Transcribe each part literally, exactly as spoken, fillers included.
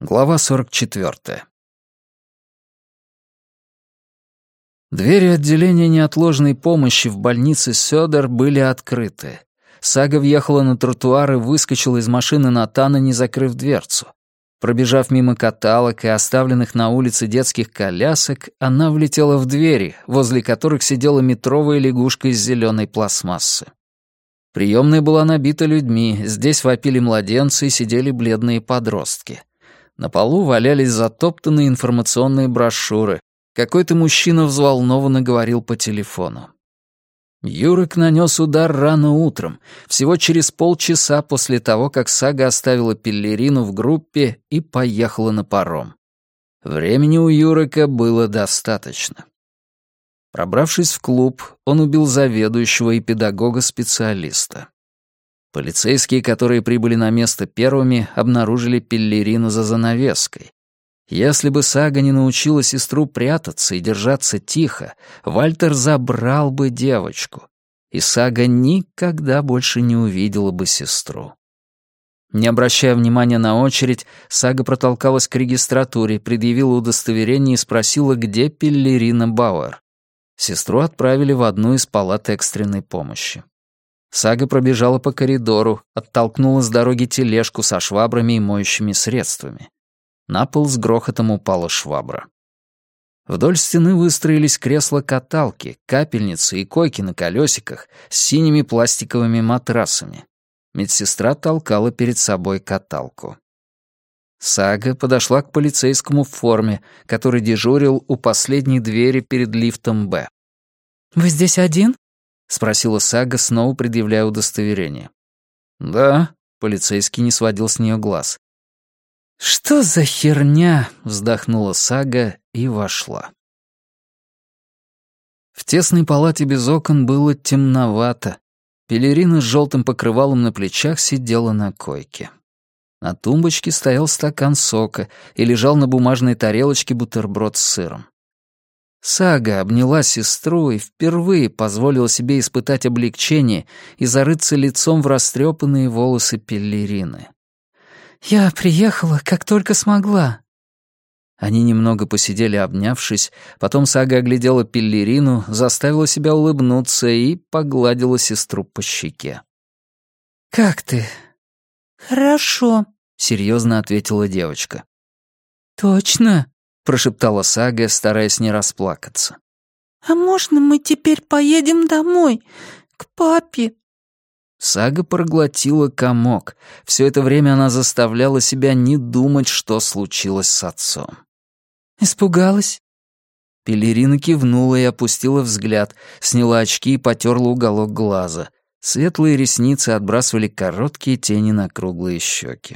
Глава сорок четвёртая. Двери отделения неотложной помощи в больнице Сёдер были открыты. Сага въехала на тротуар и выскочила из машины Натана, не закрыв дверцу. Пробежав мимо каталог и оставленных на улице детских колясок, она влетела в двери, возле которых сидела метровая лягушка из зеленой пластмассы. Приемная была набита людьми, здесь вопили младенцы и сидели бледные подростки. На полу валялись затоптанные информационные брошюры. Какой-то мужчина взволнованно говорил по телефону. Юрик нанес удар рано утром, всего через полчаса после того, как Сага оставила Пеллерину в группе и поехала на паром. Времени у Юрика было достаточно. Пробравшись в клуб, он убил заведующего и педагога-специалиста. Полицейские, которые прибыли на место первыми, обнаружили Пеллерину за занавеской. Если бы Сага не научила сестру прятаться и держаться тихо, Вальтер забрал бы девочку, и Сага никогда больше не увидела бы сестру. Не обращая внимания на очередь, Сага протолкалась к регистратуре, предъявила удостоверение и спросила, где Пеллерина Бауэр. Сестру отправили в одну из палат экстренной помощи. Сага пробежала по коридору, оттолкнула с дороги тележку со швабрами и моющими средствами. На пол с грохотом упала швабра. Вдоль стены выстроились кресла-каталки, капельницы и койки на колесиках с синими пластиковыми матрасами. Медсестра толкала перед собой каталку. Сага подошла к полицейскому в форме, который дежурил у последней двери перед лифтом «Б». «Вы здесь один?» — спросила Сага, снова предъявляя удостоверение. «Да», — полицейский не сводил с нее глаз. «Что за херня?» — вздохнула Сага и вошла. В тесной палате без окон было темновато. Пеллерина с желтым покрывалом на плечах сидела на койке. На тумбочке стоял стакан сока и лежал на бумажной тарелочке бутерброд с сыром. Сага обняла сестру и впервые позволила себе испытать облегчение и зарыться лицом в растрепанные волосы Пеллерины. «Я приехала, как только смогла». Они немного посидели, обнявшись, потом Сага оглядела Пеллерину, заставила себя улыбнуться и погладила сестру по щеке. «Как ты?» «Хорошо», — серьезно ответила девочка. «Точно?» — прошептала Сага, стараясь не расплакаться. «А можно мы теперь поедем домой, к папе?» Сага проглотила комок. Все это время она заставляла себя не думать, что случилось с отцом. «Испугалась?» Пеллерина кивнула и опустила взгляд, сняла очки и потерла уголок глаза. Светлые ресницы отбрасывали короткие тени на круглые щеки.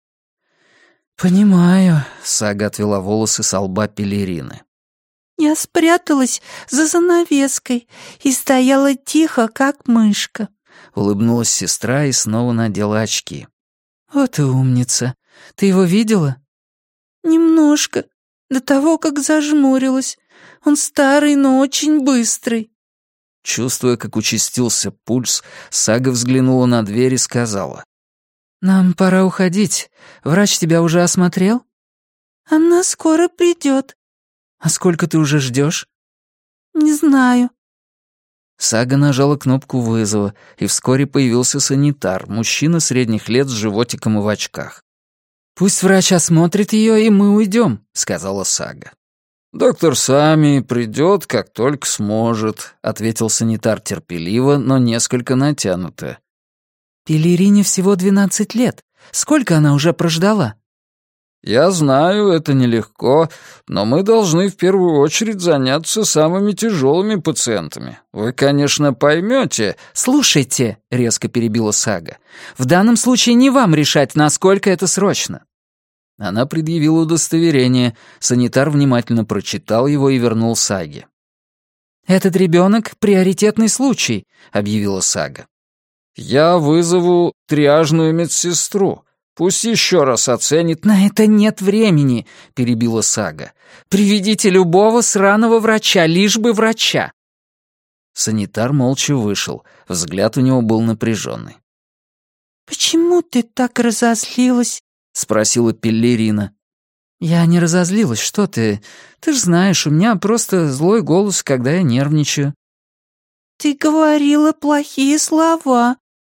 «Понимаю», — Сага отвела волосы со лба Пеллерины. «Я спряталась за занавеской и стояла тихо, как мышка», — улыбнулась сестра и снова надела очки. «Вот и умница. Ты его видела?» «Немножко, до того, как зажмурилась. Он старый, но очень быстрый». Чувствуя, как участился пульс, Сага взглянула на дверь и сказала. «Нам пора уходить. Врач тебя уже осмотрел?» «Она скоро придет». «А сколько ты уже ждешь?» «Не знаю». Сага нажала кнопку вызова, и вскоре появился санитар, мужчина средних лет с животиком и в очках. «Пусть врач осмотрит ее, и мы уйдем», — сказала Сага. «Доктор Сами придет, как только сможет», — ответил санитар терпеливо, но несколько натянуто. «Пеллерине всего двенадцать лет. Сколько она уже прождала?» «Я знаю, это нелегко, но мы должны в первую очередь заняться самыми тяжелыми пациентами. Вы, конечно, поймете...» «Слушайте», — резко перебила Сага, — «в данном случае не вам решать, насколько это срочно». Она предъявила удостоверение, санитар внимательно прочитал его и вернул Саге. «Этот ребенок — приоритетный случай», — объявила Сага. «Я вызову триажную медсестру. Пусть еще раз оценит...» «На это нет времени», — перебила Сага. «Приведите любого сраного врача, лишь бы врача». Санитар молча вышел. Взгляд у него был напряженный. «Почему ты так разозлилась?» — спросила Пеллерина. «Я не разозлилась, что ты? Ты ж знаешь, у меня просто злой голос, когда я нервничаю». «Ты говорила плохие слова».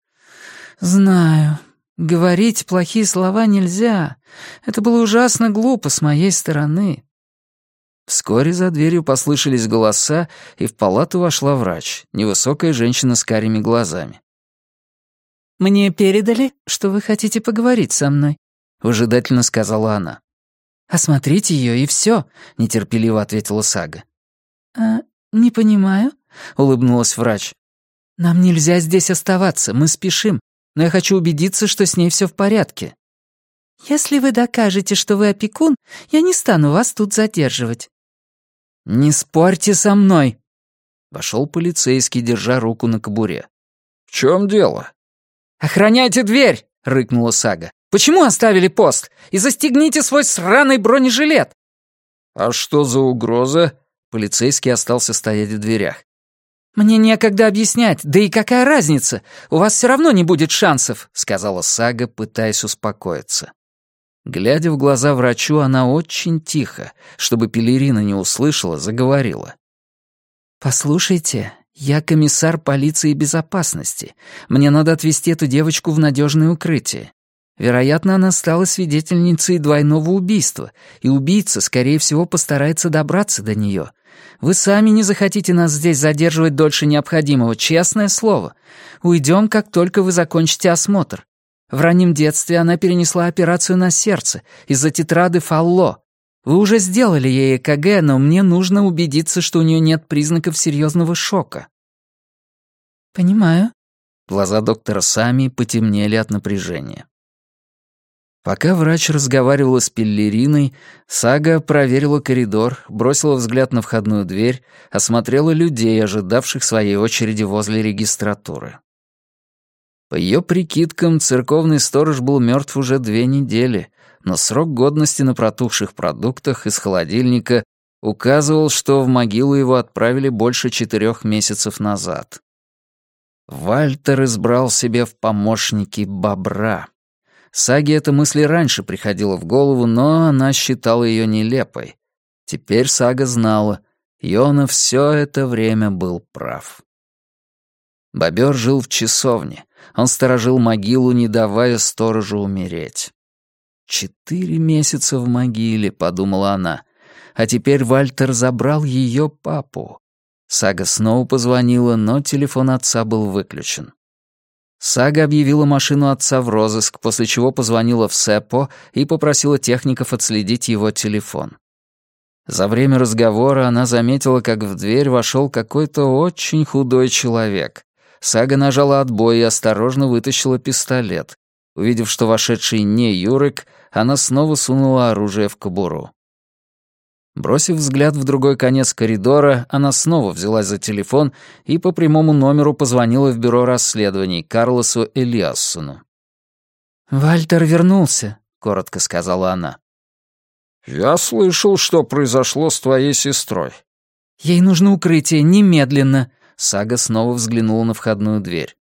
«Знаю. Говорить плохие слова нельзя. Это было ужасно глупо с моей стороны». Вскоре за дверью послышались голоса, и в палату вошла врач, невысокая женщина с карими глазами. «Мне передали, что вы хотите поговорить со мной», — выжидательно сказала она. «Осмотрите ее, и все», — нетерпеливо ответила Сага. «А, не понимаю», — улыбнулась врач. «Нам нельзя здесь оставаться, мы спешим, но я хочу убедиться, что с ней все в порядке». «Если вы докажете, что вы опекун, я не стану вас тут задерживать». «Не спорьте со мной!» Вошел полицейский, держа руку на кобуре. «В чем дело?» «Охраняйте дверь!» — рыкнула Сага. «Почему оставили пост? И застегните свой сраный бронежилет!» «А что за угроза?» Полицейский остался стоять в дверях. «Мне некогда объяснять, да и какая разница? У вас все равно не будет шансов», — сказала Сага, пытаясь успокоиться. Глядя в глаза врачу, она очень тихо, чтобы Пелерина не услышала, заговорила. «Послушайте, я комиссар полиции безопасности. Мне надо отвезти эту девочку в надежное укрытие. Вероятно, она стала свидетельницей двойного убийства, и убийца, скорее всего, постарается добраться до нее. Вы сами не захотите нас здесь задерживать дольше необходимого, честное слово. Уйдем, как только вы закончите осмотр. В раннем детстве она перенесла операцию на сердце из-за тетрады Фалло. Вы уже сделали ей ЭКГ, но мне нужно убедиться, что у нее нет признаков серьезного шока». «Понимаю». Глаза доктора Сами потемнели от напряжения. Пока врач разговаривала с Пеллериной, Сага проверила коридор, бросила взгляд на входную дверь, осмотрела людей, ожидавших своей очереди возле регистратуры. По ее прикидкам, церковный сторож был мертв уже две недели, но срок годности на протухших продуктах из холодильника указывал, что в могилу его отправили больше четырех месяцев назад. Вальтер избрал себе в помощники бобра. Саге эта мысль и раньше приходила в голову, но она считала ее нелепой. Теперь Сага знала, Йона все это время был прав. Бобер жил в часовне. Он сторожил могилу, не давая сторожу умереть. «Четыре месяца в могиле», — подумала она. А теперь Вальтер забрал ее папу. Сага снова позвонила, но телефон отца был выключен. Сага объявила машину отца в розыск, после чего позвонила в Сэппо и попросила техников отследить его телефон. За время разговора она заметила, как в дверь вошел какой-то очень худой человек. Сага нажала отбой и осторожно вытащила пистолет. Увидев, что вошедший не Юрик, она снова сунула оружие в кобуру. Бросив взгляд в другой конец коридора, она снова взялась за телефон и по прямому номеру позвонила в бюро расследований Карлосу Элиассону. «Вальтер вернулся», — коротко сказала она. «Я слышал, что произошло с твоей сестрой». «Ей нужно укрытие, немедленно», — Сага снова взглянула на входную дверь.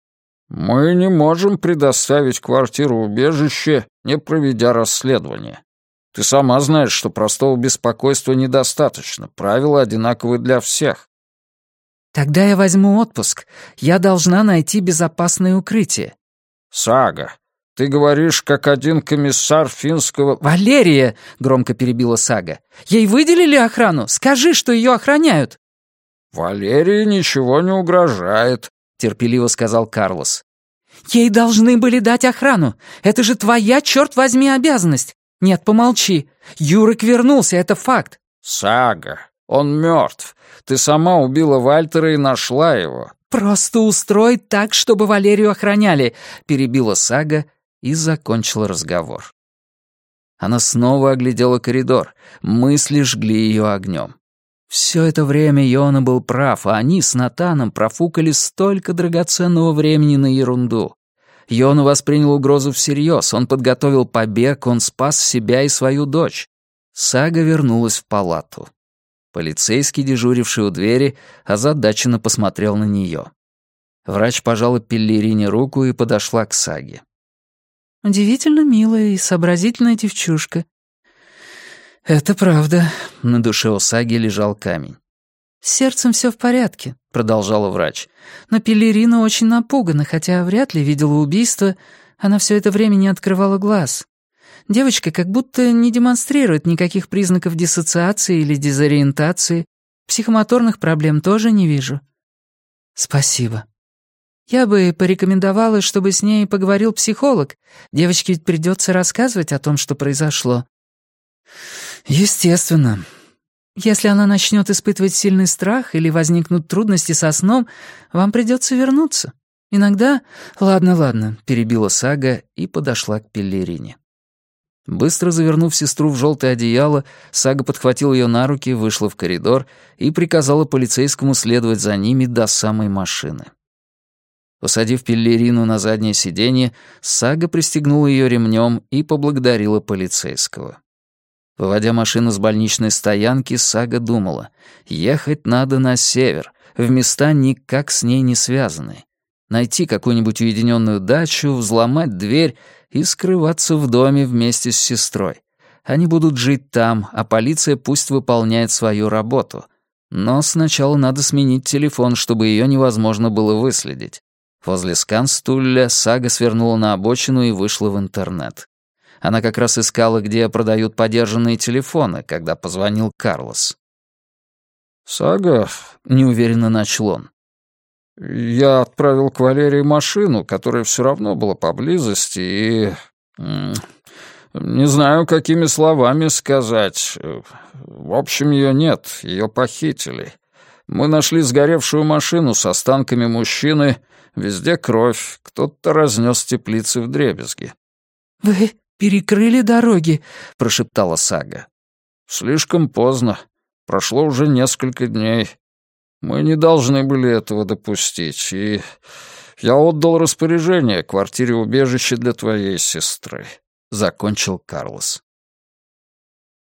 «Мы не можем предоставить квартиру-убежище, не проведя расследование. Ты сама знаешь, что простого беспокойства недостаточно, правила одинаковы для всех». «Тогда я возьму отпуск. Я должна найти безопасное укрытие». «Сага, ты говоришь, как один комиссар финского...» «Валерия!» — громко перебила Сага. «Ей выделили охрану? Скажи, что ее охраняют!» «Валерии ничего не угрожает», — терпеливо сказал Карлос. «Ей должны были дать охрану. Это же твоя, черт возьми, обязанность. Нет, помолчи. Юрик вернулся, это факт». «Сага, он мертв. Ты сама убила Вальтера и нашла его». «Просто устрой так, чтобы Валерию охраняли», — перебила Сага и закончила разговор. Она снова оглядела коридор. Мысли жгли ее огнем. Все это время Йона был прав, а они с Натаном профукали столько драгоценного времени на ерунду. Йона воспринял угрозу всерьез, он подготовил побег, он спас себя и свою дочь. Сага вернулась в палату. Полицейский, дежуривший у двери, озадаченно посмотрел на нее. Врач пожала Пеллерине руку и подошла к Саге. «Удивительно милая и сообразительная девчушка. «Это правда», — на душе у Саги лежал камень. «С сердцем все в порядке», — продолжала врач. «но Пелерина очень напугана, хотя вряд ли видела убийство. Она все это время не открывала глаз. Девочка как будто не демонстрирует никаких признаков диссоциации или дезориентации. Психомоторных проблем тоже не вижу». «Спасибо». «Я бы порекомендовала, чтобы с ней поговорил психолог. Девочке ведь придется рассказывать о том, что произошло». «Естественно». «Если она начнет испытывать сильный страх или возникнут трудности со сном, вам придется вернуться. Иногда...» «Ладно, ладно», — перебила Сага и подошла к Пеллерине. Быстро завернув сестру в желтое одеяло, Сага подхватила ее на руки, вышла в коридор и приказала полицейскому следовать за ними до самой машины. Посадив Пеллерину на заднее сиденье, Сага пристегнула ее ремнем и поблагодарила полицейского. Выводя машину с больничной стоянки, Сага думала, ехать надо на север, в места никак с ней не связанные. Найти какую-нибудь уединенную дачу, взломать дверь и скрываться в доме вместе с сестрой. Они будут жить там, а полиция пусть выполняет свою работу. Но сначала надо сменить телефон, чтобы ее невозможно было выследить. Возле Сканстулля Сага свернула на обочину и вышла в интернет. Она как раз искала, где продают подержанные телефоны, когда позвонил Карлос. «Сага», — неуверенно начал он. «Я отправил к Валерии машину, которая все равно была поблизости, и... не знаю, какими словами сказать. В общем, ее нет, ее похитили. Мы нашли сгоревшую машину с останками мужчины, везде кровь, кто-то разнес теплицы вдребезги». «Вы перекрыли дороги», — прошептала Сага. «Слишком поздно. Прошло уже несколько дней. Мы не должны были этого допустить, и я отдал распоряжение квартире-убежище для твоей сестры», — закончил Карлос.